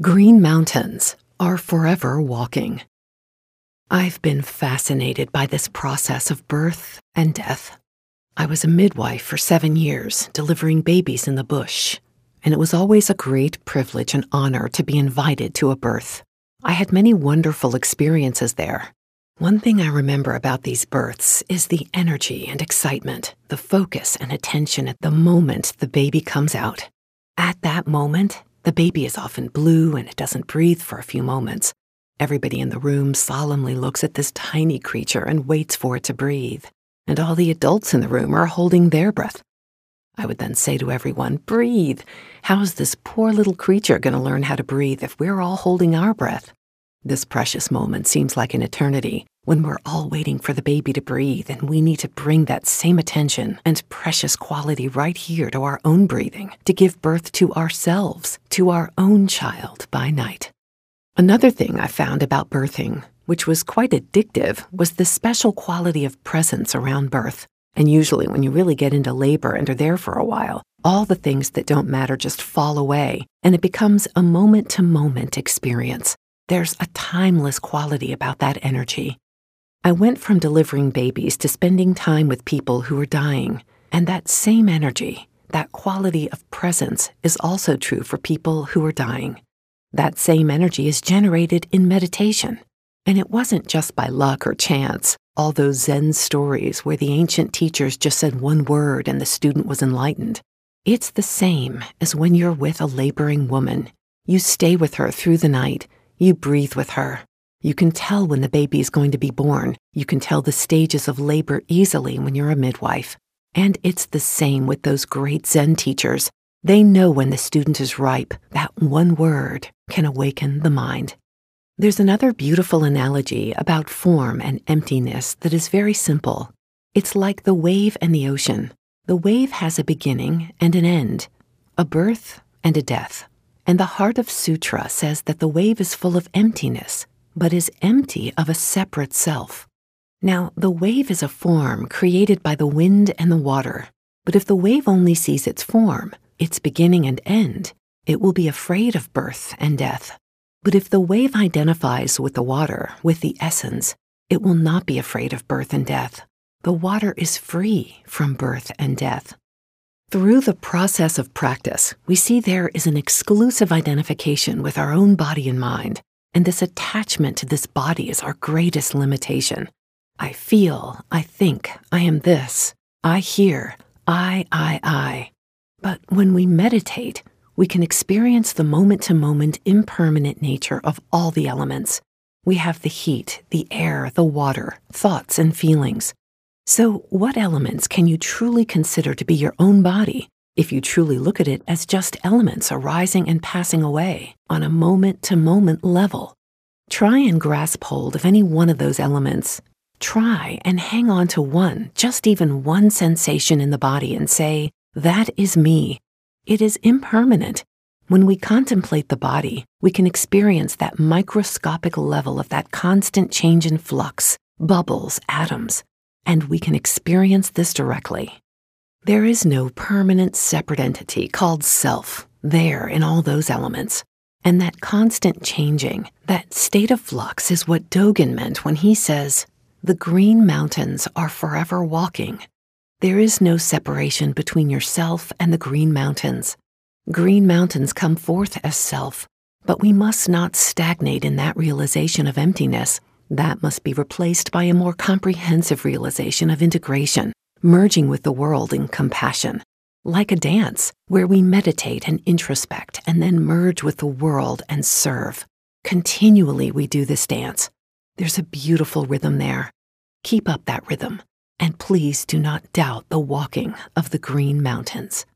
Green mountains are forever walking. I've been fascinated by this process of birth and death. I was a midwife for 7 years, delivering babies in the bush, and it was always a great privilege and honor to be invited to a birth. I had many wonderful experiences there. One thing I remember about these births is the energy and excitement, the focus and attention at the moment the baby comes out. At that moment, the baby is often blue and it doesn't breathe for a few moments. Everybody in the room solemnly looks at this tiny creature and waits for it to breathe. And all the adults in the room are holding their breath. I would then say to everyone, breathe. How's this poor little creature going to learn how to breathe if we're all holding our breath? This precious moment seems like an eternity when we're all waiting for the baby to breathe, and we need to bring that same attention and precious quality right here to our own breathing to give birth to ourselves, to our own child by night. Another thing I found about birthing, which was quite addictive, was the special quality of presence around birth. And usually when you really get into labor and are there for a while, all the things that don't matter just fall away, and it becomes a moment-to-moment experience. There's a timeless quality about that energy. I went from delivering babies to spending time with people who are dying, and that same energy, that quality of presence, is also true for people who are dying. That same energy is generated in meditation. And it wasn't just by luck or chance, all those Zen stories where the ancient teachers just said one word and the student was enlightened. It's the same as when you're with a laboring woman. You stay with her through the night. You breathe with her. You can tell when the baby is going to be born. You can tell the stages of labor easily when you're a midwife. And it's the same with those great Zen teachers. They know when the student is ripe. That one word can awaken the mind. There's another beautiful analogy about form and emptiness that is very simple. It's like the wave and the ocean. The wave has a beginning and an end, a birth and a death. And the Heart of Sutra says that the wave is full of emptiness, but is empty of a separate self. Now, the wave is a form created by the wind and the water. But if the wave only sees its form, its beginning and end, it will be afraid of birth and death. But if the wave identifies with the water, with the essence, it will not be afraid of birth and death. The water is free from birth and death. Through the process of practice, we see there is an exclusive identification with our own body and mind, and this attachment to this body is our greatest limitation. I feel, I think, I am this, I hear, I. But when we meditate, we can experience the moment-to-moment impermanent nature of all the elements. We have the heat, the air, the water, thoughts and feelings. So what elements can you truly consider to be your own body if you truly look at it as just elements arising and passing away on a moment-to-moment level? Try and grasp hold of any one of those elements. Try and hang on to one, just even one sensation in the body and say, that is me. It is impermanent. When we contemplate the body, we can experience that microscopic level of that constant change in flux, bubbles, atoms, and we can experience this directly. There is no permanent separate entity called self there in all those elements. And that constant changing, that state of flux is what Dogen meant when he says, the green mountains are forever walking. There is no separation between yourself and the green mountains. Green mountains come forth as self, but we must not stagnate in that realization of emptiness. That must be replaced by a more comprehensive realization of integration, merging with the world in compassion. Like a dance, where we meditate and introspect and then merge with the world and serve. Continually we do this dance. There's a beautiful rhythm there. Keep up that rhythm, and please do not doubt the walking of the green mountains.